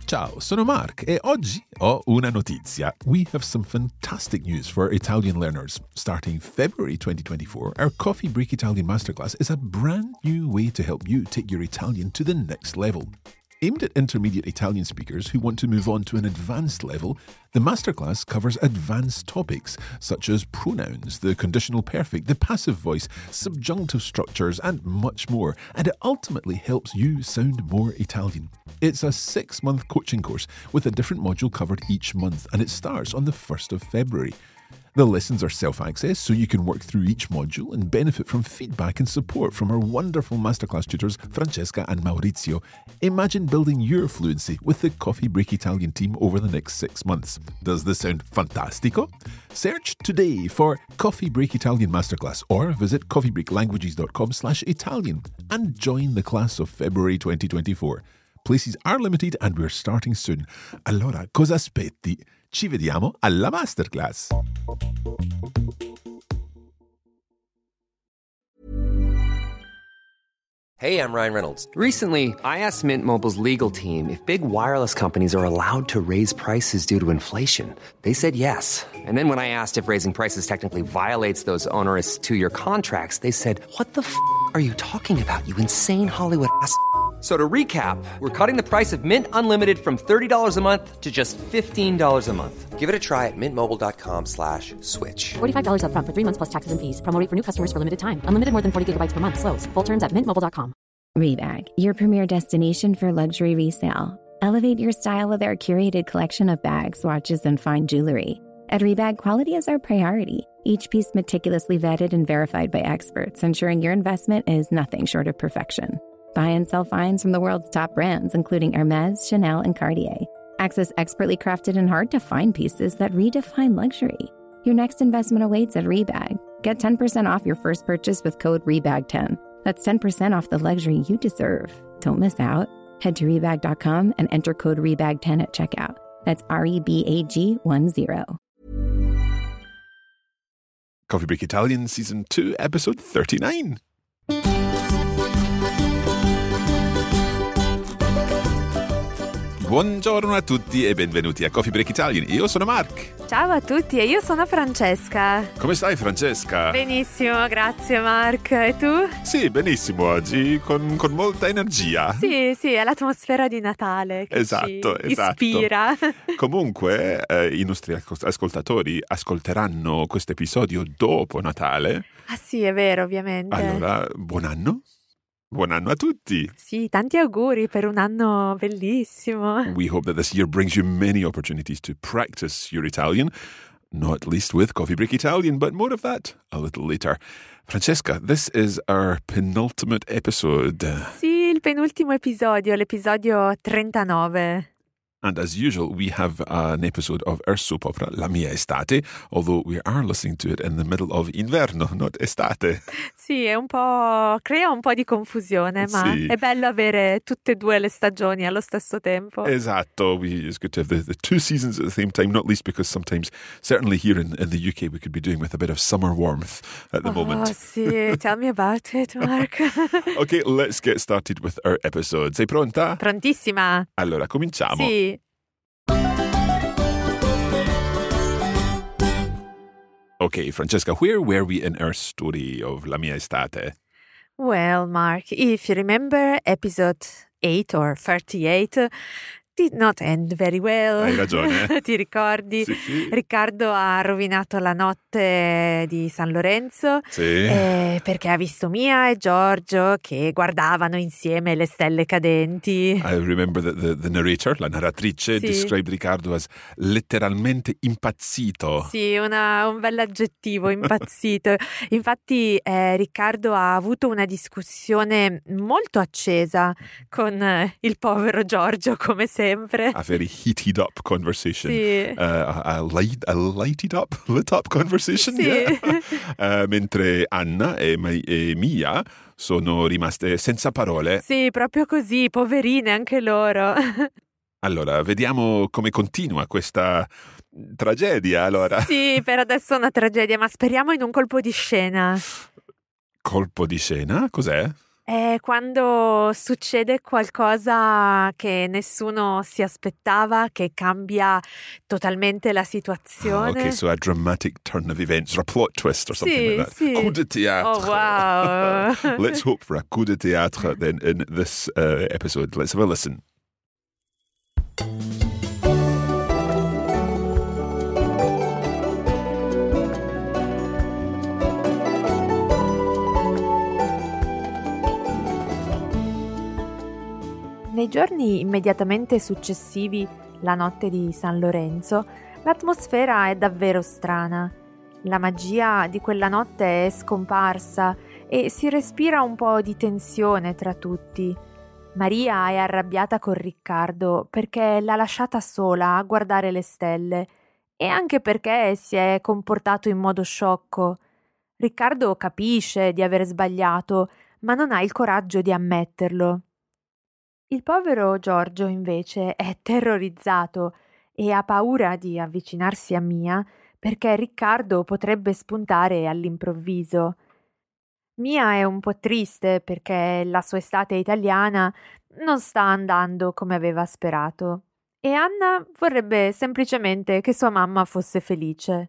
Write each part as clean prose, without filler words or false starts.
Ciao, sono Mark e oggi ho una notizia. We have some fantastic news for Italian learners. Starting February 2024, our Coffee Break Italian Masterclass is a brand new way to help you take your Italian to the next level. Aimed at intermediate Italian speakers who want to move on to an advanced level, the masterclass covers advanced topics such as pronouns, the conditional perfect, the passive voice, subjunctive structures, and much more, and it ultimately helps you sound more Italian. It's a 6-month coaching course with a different module covered each month, and it starts on the 1st of February. The lessons are self-access, so you can work through each module and benefit from feedback and support from our wonderful masterclass tutors, Francesca and Maurizio. Imagine building your fluency with the Coffee Break Italian team over the next 6 months. Does this sound fantastico? Search today for Coffee Break Italian Masterclass or visit coffeebreaklanguages.com/Italian and join the class of February 2024. Places are limited and we're starting soon. Allora, cosa aspetti? Ci vediamo alla masterclass. Hey, I'm Ryan Reynolds. Recently, I asked Mint Mobile's legal team if big wireless companies are allowed to raise prices due to inflation. They said yes. And then when I asked if raising prices technically violates those onerous 2-year contracts, they said, "What the f*** are you talking about, you insane Hollywood ass?" So to recap, we're cutting the price of Mint Unlimited from $30 a month to just $15 a month. Give it a try at mintmobile.com/switch. $45 up front for 3 months plus taxes and fees. Promo rate for new customers for limited time. Unlimited more than 40 gigabytes per month. Slows full terms at mintmobile.com. Rebag, your premier destination for luxury resale. Elevate your style with our curated collection of bags, watches, and fine jewelry. At Rebag, quality is our priority. Each piece meticulously vetted and verified by experts, ensuring your investment is nothing short of perfection. Buy and sell finds from the world's top brands, including Hermès, Chanel, and Cartier. Access expertly crafted and hard-to-find pieces that redefine luxury. Your next investment awaits at Rebag. Get 10% off your first purchase with code REBAG10. That's 10% off the luxury you deserve. Don't miss out. Head to Rebag.com and enter code REBAG10 at checkout. That's REBAG10. Coffee Break Italian Season 2, Episode 39. Buongiorno a tutti e benvenuti a Coffee Break Italian. Io sono Mark. Ciao a tutti e io sono Francesca. Come stai, Francesca? Benissimo, grazie Mark. E tu? Sì, benissimo oggi, con molta energia. Sì, è l'atmosfera di Natale che ci ispira. Comunque, i nostri ascoltatori ascolteranno questo episodio dopo Natale. Ah sì, è vero, ovviamente. Allora, buon anno. Buon anno a tutti! Sì, tanti auguri per un anno bellissimo. We hope that this year brings you many opportunities to practice your Italian, not least with Coffee Break Italian, but more of that a little later. Francesca, this is our penultimate episode. Sì, il penultimo episodio, l'episodio 39. And as usual, we have an episode of our soap opera, La mia estate, although we are listening to it in the middle of inverno, not estate. Sì, crea un po' di confusione, ma sì. È bello avere tutte e due le stagioni allo stesso tempo. Esatto, it's good to have the two seasons at the same time, not least because sometimes, certainly here in the UK, we could be doing with a bit of summer warmth at the moment. Oh, sì, tell me about it, Mark. Okay, let's get started with our episode. Sei pronta? Prontissima. Allora, cominciamo. Sì. Okay, Francesca, where were we in our story of La mia estate? Well, Mark, if you remember, episode 8 or 38 did not end very well. Hai ragione. Ti ricordi? Sì. Riccardo ha rovinato la notte di San Lorenzo perché ha visto Mia e Giorgio che guardavano insieme le stelle cadenti. I remember that the narrator, la narratrice, described Riccardo as letteralmente impazzito. Sì, un bell'aggettivo, impazzito. Infatti Riccardo ha avuto una discussione molto accesa con il povero Giorgio, come sempre. A very heated up conversation. Sì. A lit up conversation. Sì. Yeah. Mentre Anna e Mia sono rimaste senza parole. Sì, proprio così, poverine anche loro. Allora, vediamo come continua questa tragedia, allora. Sì, per adesso è una tragedia, ma speriamo in un colpo di scena. Colpo di scena? Cos'è? È quando succede qualcosa che nessuno si aspettava, che cambia totalmente la situazione. Okay, so a dramatic turn of events or a plot twist or something like that. Sì. Coup de théâtre. Oh, wow. Let's hope for a coup de théâtre then in this episode. Let's have a listen. Nei giorni immediatamente successivi, la notte di San Lorenzo, l'atmosfera è davvero strana. La magia di quella notte è scomparsa e si respira un po' di tensione tra tutti. Maria è arrabbiata con Riccardo perché l'ha lasciata sola a guardare le stelle e anche perché si è comportato in modo sciocco. Riccardo capisce di aver sbagliato, ma non ha il coraggio di ammetterlo. Il povero Giorgio, invece, è terrorizzato e ha paura di avvicinarsi a Mia perché Riccardo potrebbe spuntare all'improvviso. Mia è un po' triste perché la sua estate italiana non sta andando come aveva sperato e Anna vorrebbe semplicemente che sua mamma fosse felice.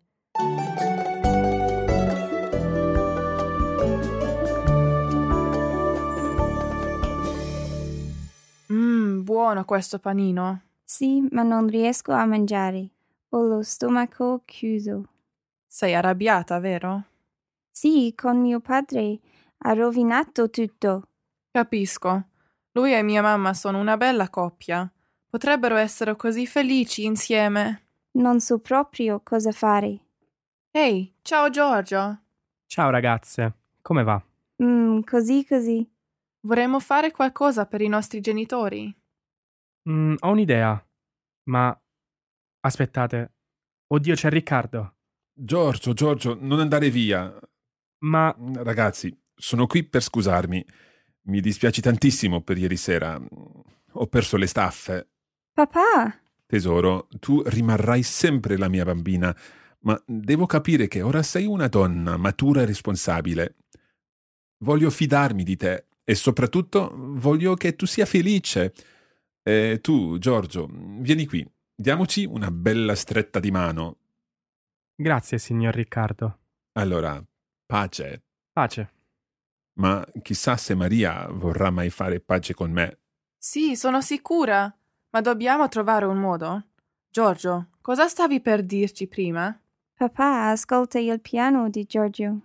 Buono questo panino. Sì, ma non riesco a mangiare. Ho lo stomaco chiuso. Sei arrabbiata, vero? Sì, con mio padre. Ha rovinato tutto. Capisco. Lui e mia mamma sono una bella coppia. Potrebbero essere così felici insieme. Non so proprio cosa fare. Ehi, ciao Giorgio. Ciao ragazze, come va? Così. Vorremmo fare qualcosa per i nostri genitori. Ho un'idea, ma aspettate. Oddio, c'è Riccardo. Giorgio, non andare via. Ma Ragazzi, sono qui per scusarmi. Mi dispiace tantissimo per ieri sera. Ho perso le staffe. Papà! Tesoro, tu rimarrai sempre la mia bambina, ma devo capire che ora sei una donna matura e responsabile. Voglio fidarmi di te e soprattutto voglio che tu sia felice. E tu, Giorgio, vieni qui. Diamoci una bella stretta di mano. grazie, signor Riccardo. Allora, pace. Pace. Ma chissà se Maria vorrà mai fare pace con me. Sì, sono sicura. Ma dobbiamo trovare un modo. Giorgio, cosa stavi per dirci prima? Papà, ascolta il piano di Giorgio.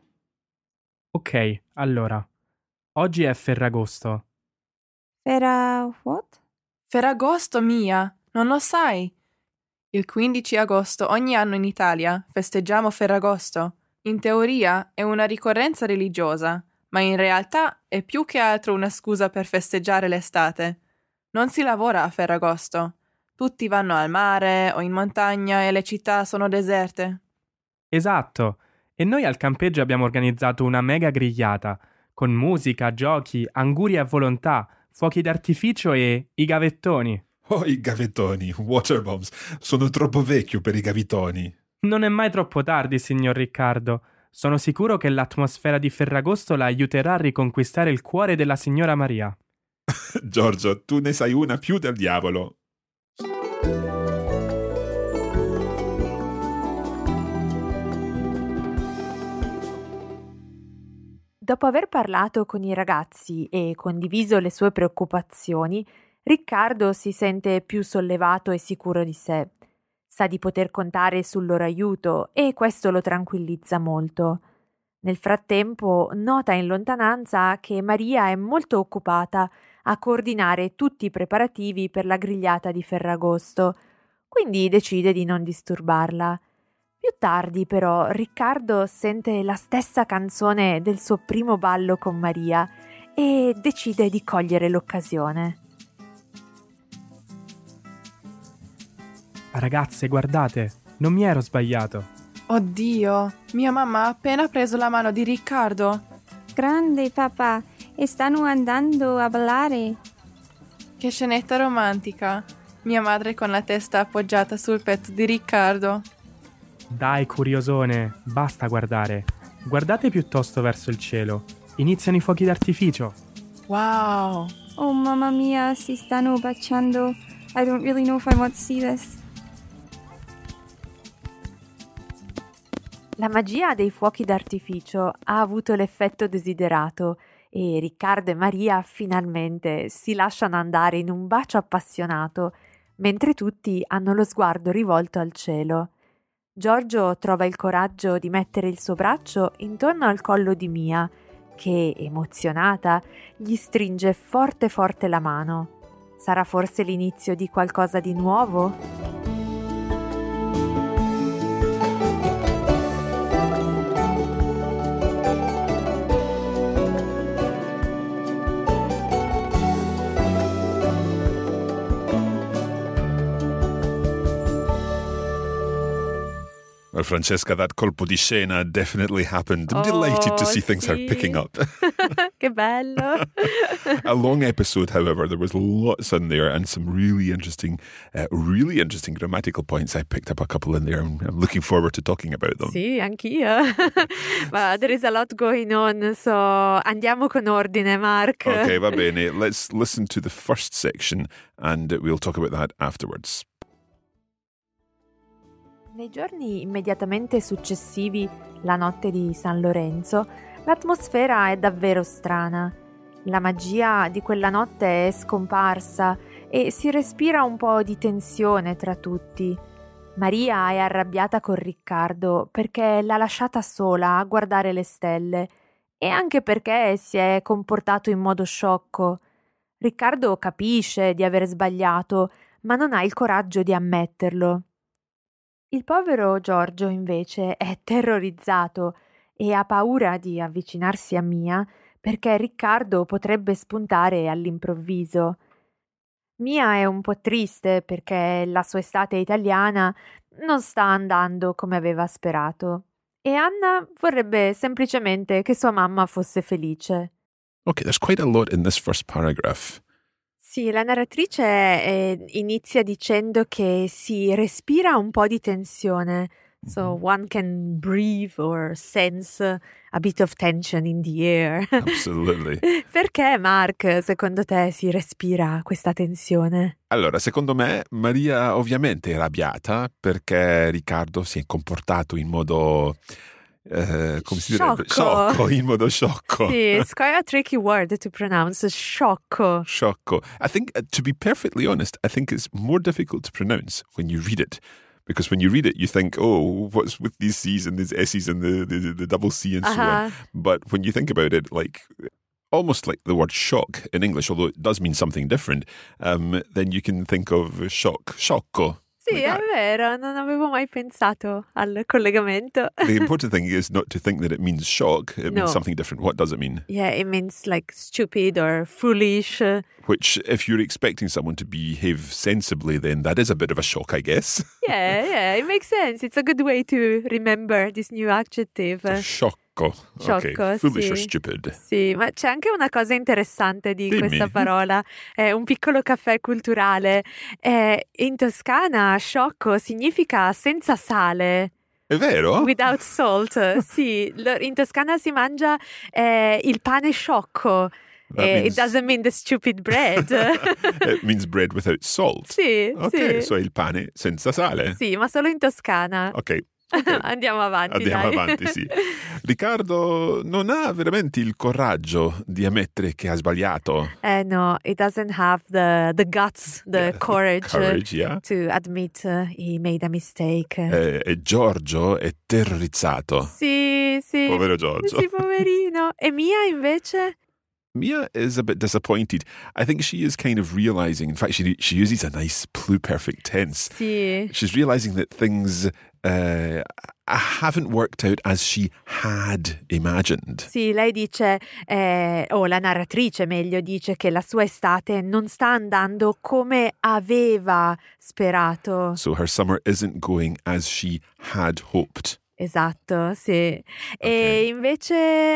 Ok, allora. Oggi è Ferragosto. What? Ferragosto, Mia, non lo sai? Il 15 agosto ogni anno in Italia festeggiamo Ferragosto. In teoria è una ricorrenza religiosa, ma in realtà è più che altro una scusa per festeggiare l'estate. Non si lavora a Ferragosto. Tutti vanno al mare o in montagna e le città sono deserte. Esatto. E noi al campeggio abbiamo organizzato una mega grigliata, con musica, giochi, angurie a volontà, fuochi d'artificio e i gavettoni. Oh, i gavettoni, water bombs. Sono troppo vecchio per i gavettoni. Non è mai troppo tardi, signor Riccardo. Sono sicuro che l'atmosfera di Ferragosto la aiuterà a riconquistare il cuore della signora Maria. Giorgio, tu ne sai una più del diavolo. Dopo aver parlato con i ragazzi e condiviso le sue preoccupazioni, Riccardo si sente più sollevato e sicuro di sé. Sa di poter contare sul loro aiuto e questo lo tranquillizza molto. Nel frattempo nota in lontananza che Maria è molto occupata a coordinare tutti i preparativi per la grigliata di Ferragosto, quindi decide di non disturbarla. Più tardi, però, Riccardo sente la stessa canzone del suo primo ballo con Maria e decide di cogliere l'occasione. Ragazze, guardate, non mi ero sbagliato. Oddio, mia mamma ha appena preso la mano di Riccardo. Grande papà, e stanno andando a ballare. Che scenetta romantica. Mia madre con la testa appoggiata sul petto di Riccardo. Dai, curiosone, basta guardare. Guardate piuttosto verso il cielo. Iniziano i fuochi d'artificio. Wow. Oh, mamma mia, si stanno baciando. I don't really know if I want to see this. La magia dei fuochi d'artificio ha avuto l'effetto desiderato e Riccardo e Maria finalmente si lasciano andare in un bacio appassionato, mentre tutti hanno lo sguardo rivolto al cielo. Giorgio trova il coraggio di mettere il suo braccio intorno al collo di Mia, che, emozionata, gli stringe forte forte la mano. Sarà forse l'inizio di qualcosa di nuovo? Well, Francesca, that colpo di scena definitely happened. I'm delighted to see things are picking up. Che bello! A long episode, however. There was lots in there and some really interesting grammatical points. I picked up a couple in there and I'm looking forward to talking about them. Sì, anch'io. But there is a lot going on, so andiamo con ordine, Mark. Okay, va bene. Let's listen to the first section and we'll talk about that afterwards. Nei giorni immediatamente successivi, la notte di San Lorenzo, l'atmosfera è davvero strana. La magia di quella notte è scomparsa e si respira un po' di tensione tra tutti. Maria è arrabbiata con Riccardo perché l'ha lasciata sola a guardare le stelle e anche perché si è comportato in modo sciocco. Riccardo capisce di aver sbagliato, ma non ha il coraggio di ammetterlo. Il povero Giorgio, invece, è terrorizzato e ha paura di avvicinarsi a Mia perché Riccardo potrebbe spuntare all'improvviso. Mia è un po' triste perché la sua estate italiana non sta andando come aveva sperato e Anna vorrebbe semplicemente che sua mamma fosse felice. Okay, there's quite a lot in this first paragraph. Sì, la narratrice inizia dicendo che si respira un po' di tensione, so one can breathe or sense a bit of tension in the air. Absolutely. Perché, Mark, secondo te si respira questa tensione? Allora, secondo me, Maria ovviamente è arrabbiata perché Riccardo si è comportato in modo... come si direbbe? Sciocco, in modo sciocco. Sì, it's quite a tricky word to pronounce, sciocco. Sciocco. I think, to be perfectly honest, I think it's more difficult to pronounce when you read it. Because when you read it, you think, oh, what's with these C's and these S's and the double C and so on. But when you think about it, like... almost like the word shock in English, although it does mean something different, then you can think of shock, sciocco. Sì, è vero, non avevo mai pensato al collegamento. The important thing is not to think that it means shock, it means something different. What does it mean? Yeah, it means like stupid or foolish. Which, if you're expecting someone to behave sensibly, then that is a bit of a shock, I guess. Yeah, it makes sense. It's a good way to remember this new adjective. Sciocco. Okay, foolish or stupid. Sì, ma c'è anche una cosa interessante di questa parola, è un piccolo caffè culturale. In Toscana sciocco significa senza sale. È vero? Without salt, sì. In Toscana si mangia il pane sciocco. It doesn't mean the stupid bread. It means bread without salt. Sì, ok, sì. So il pane senza sale. Sì, ma solo in Toscana. Ok. Andiamo avanti, sì. Riccardo non ha veramente il coraggio di ammettere che ha sbagliato. No, he doesn't have the guts, the courage to admit he made a mistake. E Giorgio è terrorizzato. Sì. Povero Giorgio. Sì, poverino. E Mia invece? Mia is a bit disappointed. I think she is kind of realizing, in fact, she uses a nice pluperfect tense. Sì. She's realizing that things haven't worked out as she had imagined. Sì, lei dice, la narratrice meglio, dice che la sua estate non sta andando come aveva sperato. So her summer isn't going as she had hoped. Esatto, sì. Okay. E invece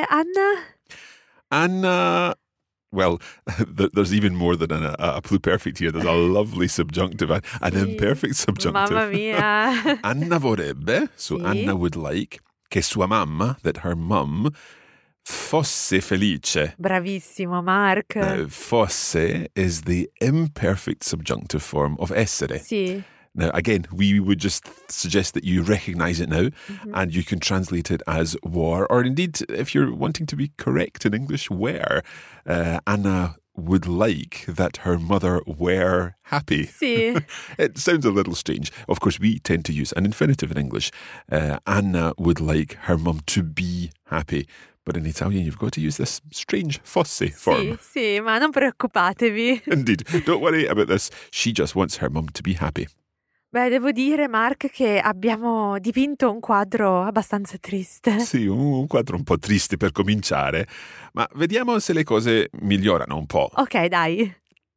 Anna, well, there's even more than a pluperfect here. There's a lovely subjunctive, an imperfect subjunctive. Mamma mia. Anna vorrebbe, so Anna would like, che sua mamma, that her mum, Fosse felice. Bravissimo, Mark. Now, fosse is the imperfect subjunctive form of essere. Sì. Now, again, we would just suggest that you recognize it now and you can translate it as war, or indeed, if you're wanting to be correct in English, were. Anna would like that her mother were happy. Sì. It sounds a little strange. Of course, we tend to use an infinitive in English. Anna would like her mum to be happy. But in Italian, you've got to use this strange fosse form. Sì, ma non preoccupatevi. Indeed. Don't worry about this. She just wants her mum to be happy. Beh, devo dire, Mark, che abbiamo dipinto un quadro abbastanza triste. Sì, un quadro un po' triste per cominciare, ma vediamo se le cose migliorano un po'. Ok, dai.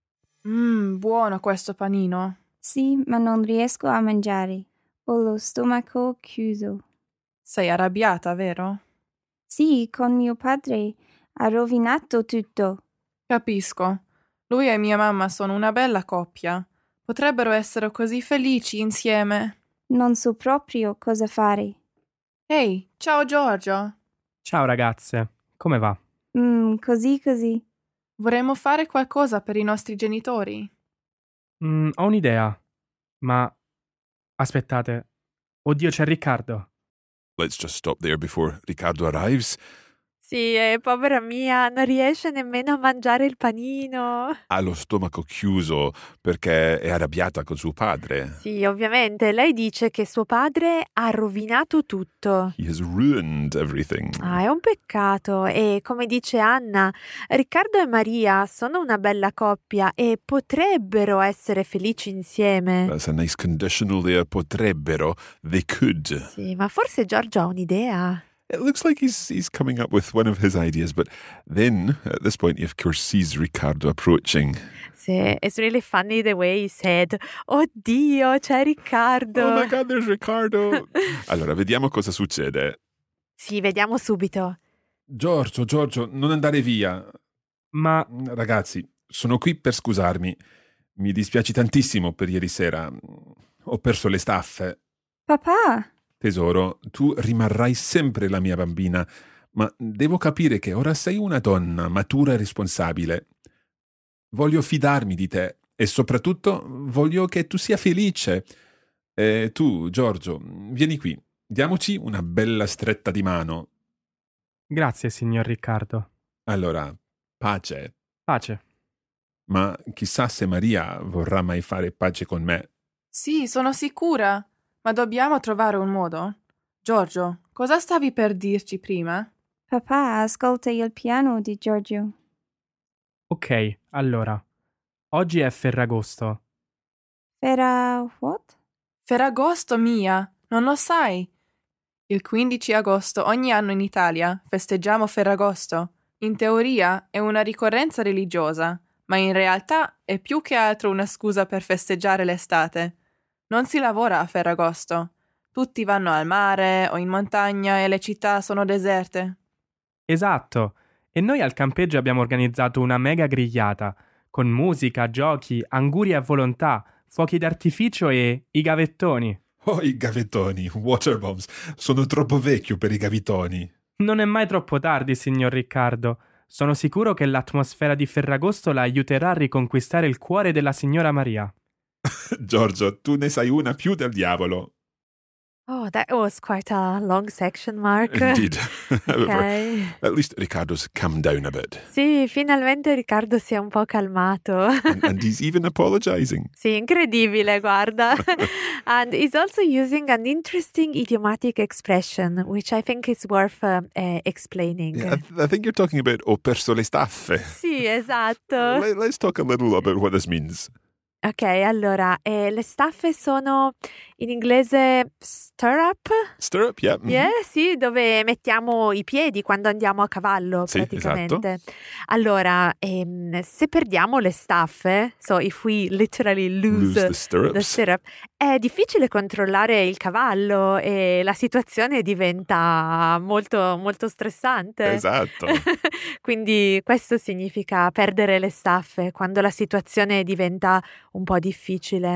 Buono questo panino. Sì, ma non riesco a mangiare. Ho lo stomaco chiuso. Sei arrabbiata, vero? Sì, con mio padre. Ha rovinato tutto. Capisco. Lui e mia mamma sono una bella coppia. Potrebbero essere così felici insieme. Non so proprio cosa fare. Ehi, ciao Giorgio. Ciao ragazze, come va? Così. Vorremmo fare qualcosa per i nostri genitori. Ho un'idea, ma aspettate. Oddio, c'è Riccardo. Let's just stop there before Riccardo arrives. Sì, povera mia, non riesce nemmeno a mangiare il panino. Ha lo stomaco chiuso perché è arrabbiata con suo padre. Sì, ovviamente. Lei dice che suo padre ha rovinato tutto. He has ruined everything. Ah, è un peccato. E come dice Anna, Riccardo e Maria sono una bella coppia e potrebbero essere felici insieme. That's a nice conditional there. Potrebbero. They could. Sì, ma forse Giorgio ha un'idea. It looks like he's coming up with one of his ideas, but then, at this point, he of course sees Riccardo approaching. Sì, it's really funny the way he said, oddio, c'è Riccardo. Oh my God, there's Riccardo. Allora, vediamo cosa succede. Sì, vediamo subito. Giorgio, non andare via. Ma Ragazzi, sono qui per scusarmi. Mi dispiace tantissimo per ieri sera. Ho perso le staffe. Papà! Tesoro, tu rimarrai sempre la mia bambina, ma devo capire che ora sei una donna matura e responsabile. Voglio fidarmi di te e soprattutto voglio che tu sia felice. E tu, Giorgio, vieni qui. Diamoci una bella stretta di mano. grazie, signor Riccardo. Allora, pace. Pace. Ma chissà se Maria vorrà mai fare pace con me. Sì, sono sicura. Ma dobbiamo trovare un modo. Giorgio, cosa stavi per dirci prima? Papà, ascolta il piano di Giorgio. Ok, allora. Oggi è Ferragosto. What? Ferragosto, Mia, non lo sai? Il 15 agosto ogni anno in Italia festeggiamo Ferragosto. In teoria è una ricorrenza religiosa, ma in realtà è più che altro una scusa per festeggiare l'estate. Non si lavora a Ferragosto. Tutti vanno al mare o in montagna e le città sono deserte. Esatto. E noi al campeggio abbiamo organizzato una mega grigliata, con musica, giochi, angurie a volontà, fuochi d'artificio e i gavettoni. Oh, i gavettoni, water bombs. Sono troppo vecchio per i gavettoni. Non è mai troppo tardi, signor Riccardo. Sono sicuro che l'atmosfera di Ferragosto la aiuterà a riconquistare il cuore della signora Maria. Giorgio, tu ne sai una più del diavolo. Oh, that was quite a long section, Mark. Indeed. However, Ok. at least Riccardo's calmed down a bit. Sì, finalmente Riccardo si è un po' calmato. And he's even apologizing. Sì, incredibile, guarda. And he's also using an interesting idiomatic expression, which I think is worth explaining. Yeah, I think you're talking about ho perso le staffe. Sì, esatto. Let's talk a little about what this means. Ok, allora, le staffe sono in inglese stirrup? Stirrup, yeah. Yeah, sì, dove mettiamo i piedi quando andiamo a cavallo, Sì, praticamente. esatto. Allora, se perdiamo le staffe, so if we literally lose the the stirrups. stirrup, è difficile controllare il cavallo e la situazione diventa molto, molto stressante. Esatto. Quindi questo significa perdere le staffe quando la situazione diventa un po' difficile.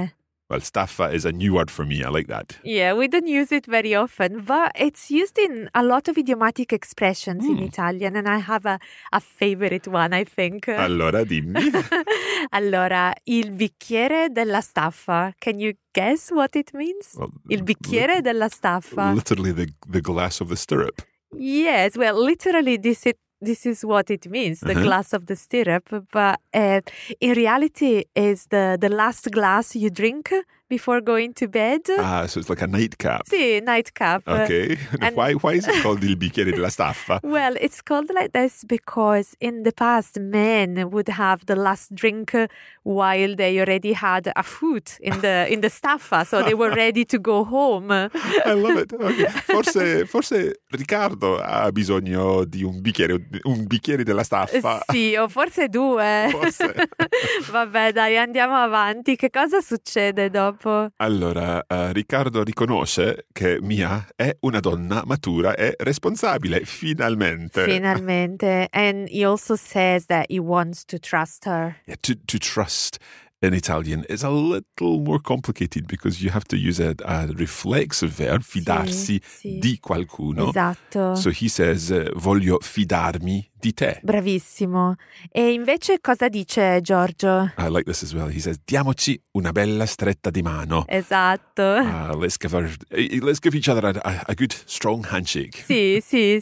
Well, staffa is a new word for me. I like that. Yeah, we don't use it very often, but it's used in a lot of idiomatic expressions in Italian, and I have a favorite one, I think. Allora, dimmi. Allora, il bicchiere della staffa. Can you guess what it means? Well, Il bicchiere della staffa. Literally the glass of the stirrup. Yes, well, literally this is what it means, the glass of the stirrup, but in reality is the last glass you drink before going to bed. Ah, so it's like a nightcap. Sì, nightcap. Okay. And Why is it called il bicchiere della staffa? well, it's called like this because in the past men would have the last drink while they already had a food in the staffa, so they were ready to go home. I love it. Okay. Forse Riccardo ha bisogno di un bicchiere della staffa. Sì, o forse due. Forse. Vabbè, dai, andiamo avanti. Che cosa succede dopo? Allora, Riccardo riconosce che Mia è una donna matura e responsabile, finalmente. Finalmente. And he also says that he wants to trust her. Yeah, to trust in Italian is a little more complicated because you have to use a reflexive verb, fidarsi sì. di qualcuno. Esatto. So he says, voglio fidarmi di te. Bravissimo. E invece cosa dice Giorgio? I like this as well. He says, diamoci una bella stretta di mano. Esatto. Let's give each other a good, strong handshake. Sì.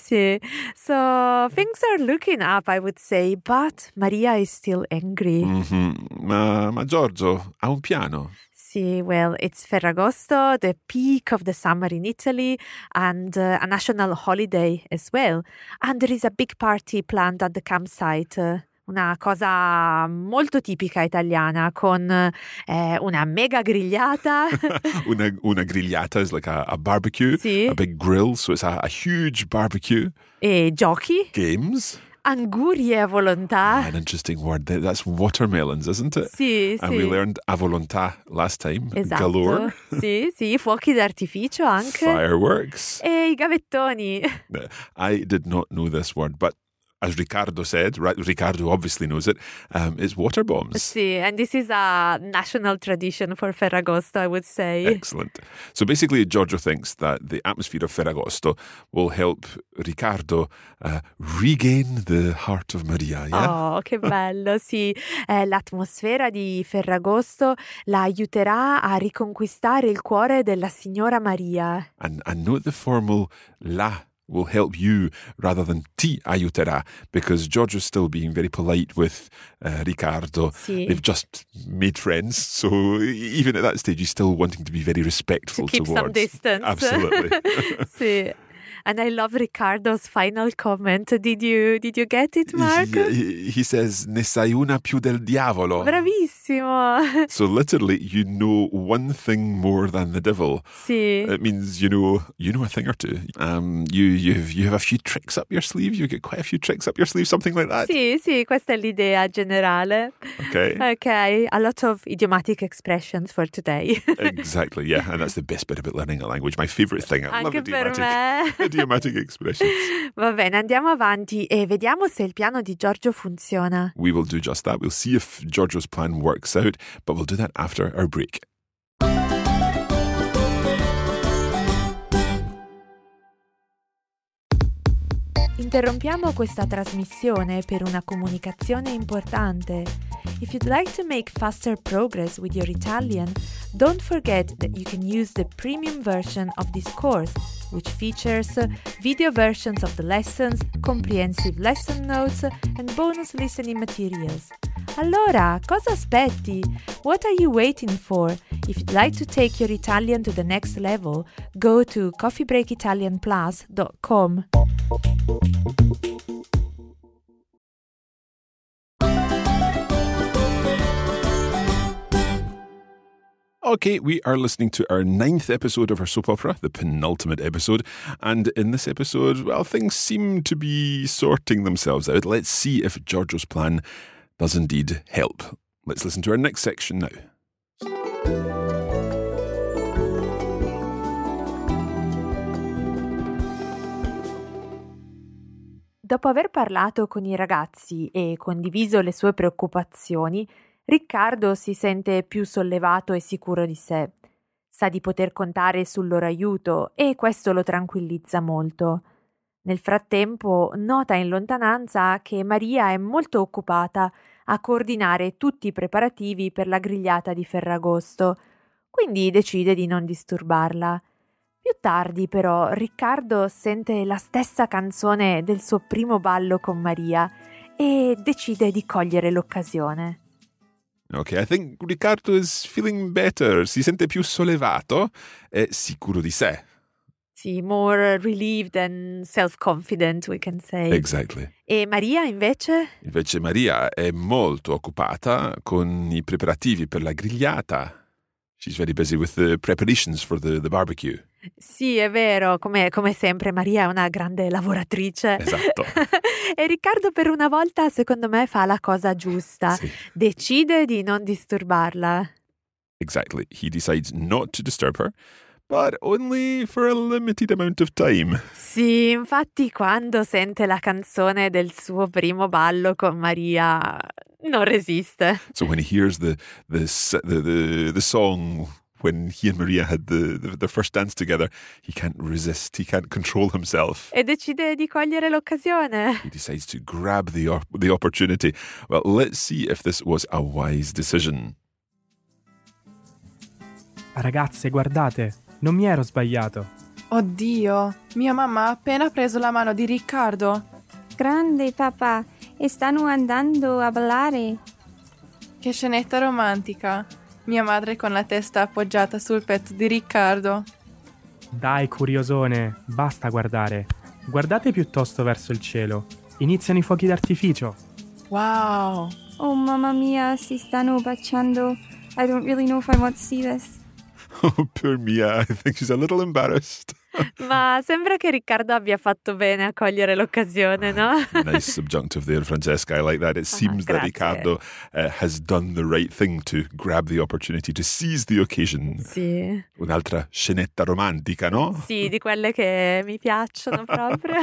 So things are looking up, I would say, but Maria is still angry. Mm-hmm. Ma Giorgio ha un piano. See, well, it's Ferragosto, the peak of the summer in Italy, and a national holiday as well. And there is a big party planned at the campsite. Una cosa molto tipica italiana, con una mega grigliata. una grigliata is like a barbecue, Sì. a big grill, so it's a huge barbecue. E giochi. Games. Angurie a volontà. An interesting word. That's watermelons, isn't it? Sì. And we learned a volontà last time. Esatto. Galore. Sì, fuochi d'artificio anche. Fireworks. E I gavettoni. I did not know this word, but as Riccardo said, Riccardo obviously knows it, it's water bombs. Sì, and this is a national tradition for Ferragosto, I would say. Excellent. So basically, Giorgio thinks that the atmosphere of Ferragosto will help Riccardo regain the heart of Maria. Yeah? Oh, che bello, sì. L'atmosfera di Ferragosto la aiuterà a riconquistare il cuore della signora Maria. And note the formal la will help you rather than ti aiuterà, because Giorgio's still being very polite with Riccardo. Sì. They've just made friends, so even at that stage he's still wanting to be very respectful to keep towards. some distance. Absolutely. Sì. And I love Riccardo's final comment. Did you get it, Mark? He says, ne sai una più del diavolo. Bravissimo. So literally, you know one thing more than the devil. Sì. It means you know a thing or two. You have a few tricks up your sleeve. You get quite a few tricks up your sleeve, something like that. Sì, questa è l'idea generale. Okay, a lot of idiomatic expressions for today. Exactly, yeah, and that's the best bit about learning a language. My favourite thing. I love Anche per me. idiomatic expressions. Va bene, andiamo avanti e vediamo se il piano di Giorgio funziona. We will do just that. We'll see if Giorgio's plan works out, but we'll do that after our break. Interrompiamo questa trasmissione per una comunicazione importante. If you'd like to make faster progress with your Italian, don't forget that you can use the premium version of this course, which features video versions of the lessons, comprehensive lesson notes, and bonus listening materials. Allora, cosa aspetti? What are you waiting for? If you'd like to take your Italian to the next level, go to coffeebreakitalianplus.com. Okay, we are listening to our 9th episode of our soap opera, the penultimate episode. And in this episode, well, things seem to be sorting themselves out. Let's see if Giorgio's plan does indeed help. Let's listen to our next section now. Dopo aver parlato con i ragazzi e condiviso le sue preoccupazioni, Riccardo si sente più sollevato e sicuro di sé. Sa di poter contare sul loro aiuto e questo lo tranquillizza molto. Nel frattempo nota in lontananza che Maria è molto occupata a coordinare tutti i preparativi per la grigliata di Ferragosto, quindi decide di non disturbarla. Più tardi, però, Riccardo sente la stessa canzone del suo primo ballo con Maria e decide di cogliere l'occasione. Ok, I think Riccardo is feeling better. Si sente più sollevato e sicuro di sé. Sì, more relieved and self-confident, we can say. Exactly. E Maria, invece? Invece Maria è molto occupata con i preparativi per la grigliata. She's very busy with the preparations for the barbecue. Sì, è vero, come sempre Maria è una grande lavoratrice. Esatto. E Riccardo per una volta, secondo me, fa la cosa giusta. Sì. Decide di non disturbarla. Exactly. He decides not to disturb her, but only for a limited amount of time. Sì, infatti quando sente la canzone del suo primo ballo con Maria non resiste. So when he hears the song when he and Maria had the first dance together, he can't resist. He can't control himself. E decide di cogliere l'occasione. He decides to grab the opportunity. Well, let's see if this was a wise decision. Ragazze, guardate, non mi ero sbagliato. Oddio, mia mamma ha appena preso la mano di Riccardo. Grande papà, e stanno andando a ballare. Che scenetta romantica. Mia madre con la testa appoggiata sul petto di Riccardo. Dai, curiosone, basta guardare. Guardate piuttosto verso il cielo. Iniziano i fuochi d'artificio. Wow. Oh, mamma mia, si stanno baciando. I don't really know if I want to see this. Oh, poor Mia. I think she's a little embarrassed. Ma sembra che Riccardo abbia fatto bene a cogliere l'occasione, no? Nice subjunctive there, Francesca. I like that. It seems that grazie. Riccardo has done the right thing to grab the opportunity, to seize the occasion. Sì. Un'altra scenetta romantica, no? Sì, di quelle che mi piacciono proprio.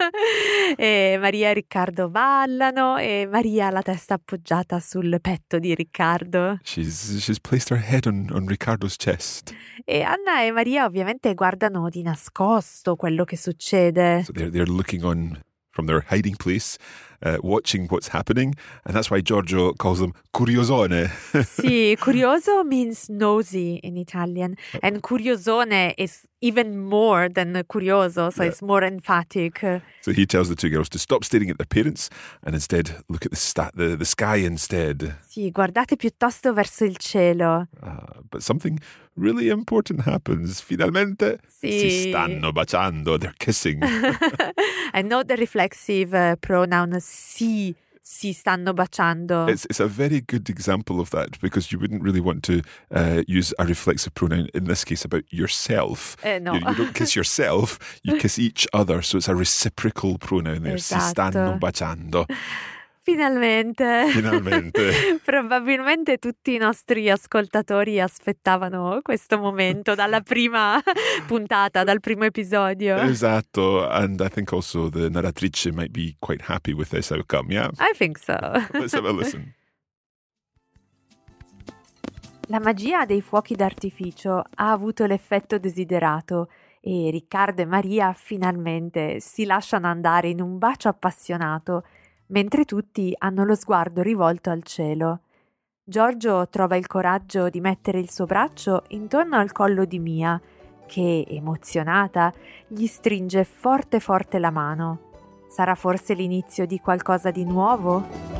E Maria e Riccardo ballano e Maria ha la testa appoggiata sul petto di Riccardo. She's placed her head on Riccardo's chest. E Anna e Maria ovviamente guardano di nascosto quello che succede. So they're looking on from their hiding place, watching what's happening, and that's why Giorgio calls them curiosone. Sì, curioso means nosy in Italian, and curiosone is even more than curioso, so it's more emphatic. So he tells the two girls to stop staring at their parents and instead look at the sky instead. Sì, guardate piuttosto verso il cielo. But something really important happens. Finalmente si stanno baciando, they're kissing. I know the reflexive pronoun si stanno baciando. It's a very good example of that because you wouldn't really want to use a reflexive pronoun in this case about yourself. No. You don't kiss yourself, you kiss each other. So it's a reciprocal pronoun there. Esatto. Si stanno baciando. Finalmente. Finalmente. Probabilmente tutti i nostri ascoltatori aspettavano questo momento dalla prima puntata, dal primo episodio. Esatto. And I think also the narratrice might be quite happy with this outcome, yeah? I think so. Let's have a listen. La magia dei fuochi d'artificio ha avuto l'effetto desiderato e Riccardo e Maria finalmente si lasciano andare in un bacio appassionato, mentre tutti hanno lo sguardo rivolto al cielo. Giorgio trova il coraggio di mettere il suo braccio intorno al collo di Mia, che, emozionata, gli stringe forte forte la mano. Sarà forse l'inizio di qualcosa di nuovo?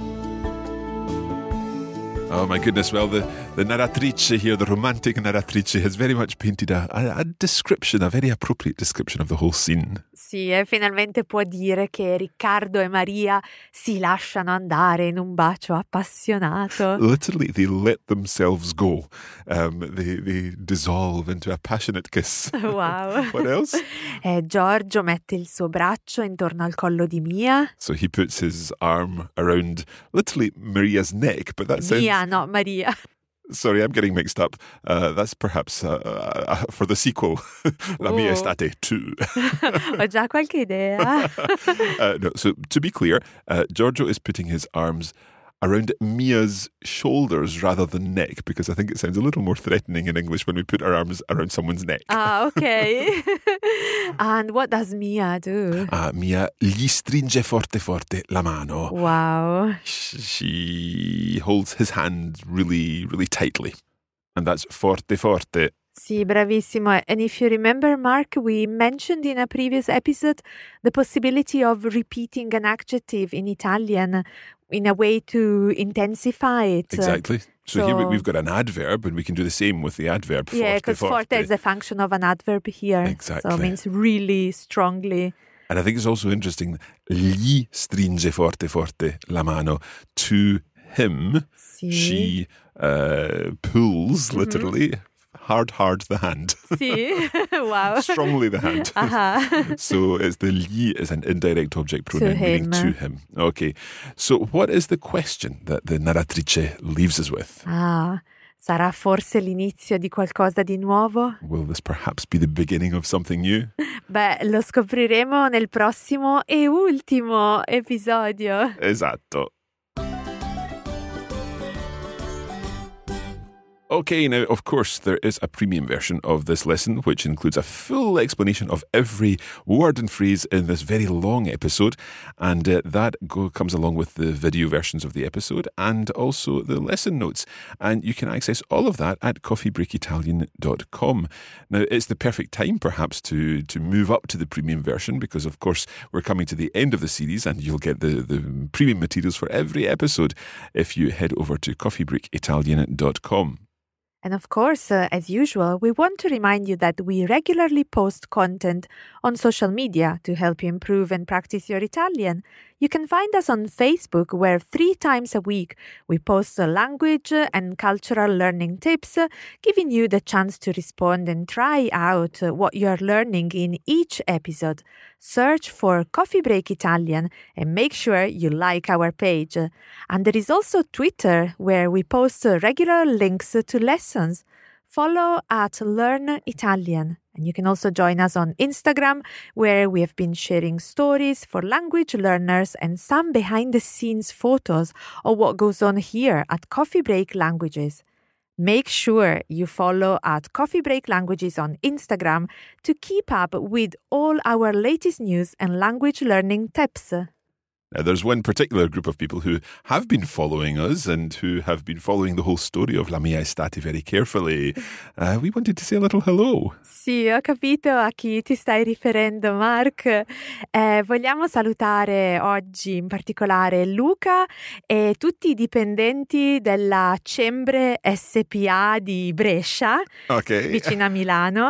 Oh my goodness, well the narratrice here, the romantic narratrice, has very much painted a description, a very appropriate description of the whole scene. Sì, e finalmente può dire che Riccardo e Maria si lasciano andare in un bacio appassionato. Literally, they let themselves go. They dissolve into a passionate kiss. Wow. What else? Giorgio mette il suo braccio intorno al collo di Mia. So he puts his arm around literally Maria's neck, but that sounds... Mia, no, Maria. Sorry, I'm getting mixed up. That's perhaps for the sequel. La mia estate 2. Ho già qualche idea. No, so to be clear, Giorgio is putting his arms around Mia's shoulders rather than neck, because I think it sounds a little more threatening in English when we put our arms around someone's neck. Ah, okay. And what does Mia do? Mia gli stringe forte forte la mano. Wow. She holds his hand really, really tightly. And that's forte forte. Sì, bravissimo. And if you remember, Mark, we mentioned in a previous episode the possibility of repeating an adjective in Italian in a way to intensify it. Exactly. So here we've got an adverb, and we can do the same with the adverb forte. Yeah, because forte is a function of an adverb here. Exactly. So it means really strongly. And I think it's also interesting, gli stringe forte forte la mano. To him, Sì. she pulls, literally, hard the hand. Sì, wow. Strongly the hand. So it's the gli is an indirect object pronoun meaning to him. Okay. So what is the question that the narratrice leaves us with? Sarà forse l'inizio di qualcosa di nuovo? Will this perhaps be the beginning of something new? Beh, lo scopriremo nel prossimo e ultimo episodio. Esatto. Okay, now, of course, there is a premium version of this lesson, which includes a full explanation of every word and phrase in this very long episode. And that comes along with the video versions of the episode and also the lesson notes. And you can access all of that at coffeebreakitalian.com. Now, it's the perfect time, perhaps, to move up to the premium version because, of course, we're coming to the end of the series and you'll get the premium materials for every episode if you head over to coffeebreakitalian.com. And of course, as usual, we want to remind you that we regularly post content on social media to help you improve and practice your Italian. You can find us on Facebook, where 3 times a week we post language and cultural learning tips, giving you the chance to respond and try out what you are learning in each episode. Search for Coffee Break Italian and make sure you like our page. And there is also Twitter, where we post regular links to lessons. Follow at Learn Italian. And you can also join us on Instagram, where we have been sharing stories for language learners and some behind-the-scenes photos of what goes on here at Coffee Break Languages. Make sure you follow at Coffee Break Languages on Instagram to keep up with all our latest news and language learning tips. Now, there's one particular group of people who have been following us and who have been following the whole story of La Mia Estate very carefully. We wanted to say a little hello. Sì, ho capito a chi ti stai riferendo, Mark. Vogliamo salutare oggi in particolare Luca e tutti i dipendenti della Cembre SPA di Brescia, vicino a Milano.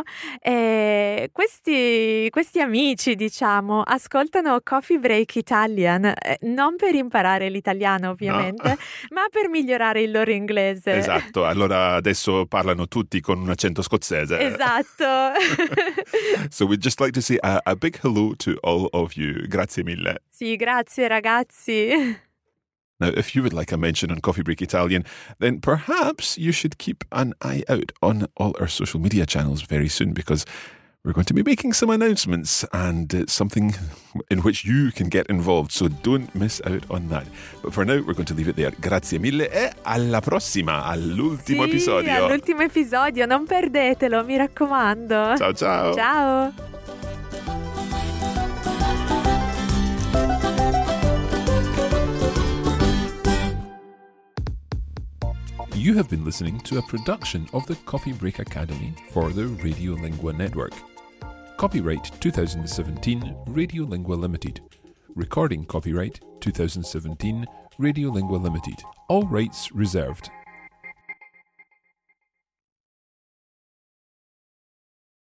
Questi amici, diciamo, ascoltano Coffee Break Italian, non per imparare l'italiano ovviamente, ma per migliorare il loro inglese. Esatto, allora adesso parlano tutti con un accento scozzese. Esatto. So we'd just like to say a big hello to all of you. Grazie mille. Sì, grazie ragazzi. Now, if you would like a mention on Coffee Break Italian, then perhaps you should keep an eye out on all our social media channels very soon, because we're going to be making some announcements, and it's something in which you can get involved, so don't miss out on that. But for now, we're going to leave it there. Grazie mille e alla prossima, all'ultimo episodio. Sì, all'ultimo episodio, non perdetelo, mi raccomando. Ciao ciao. Ciao. You have been listening to a production of the Coffee Break Academy for the Radiolingua Network. Copyright 2017 Radiolingua Limited. Recording copyright 2017 Radiolingua Limited. All rights reserved.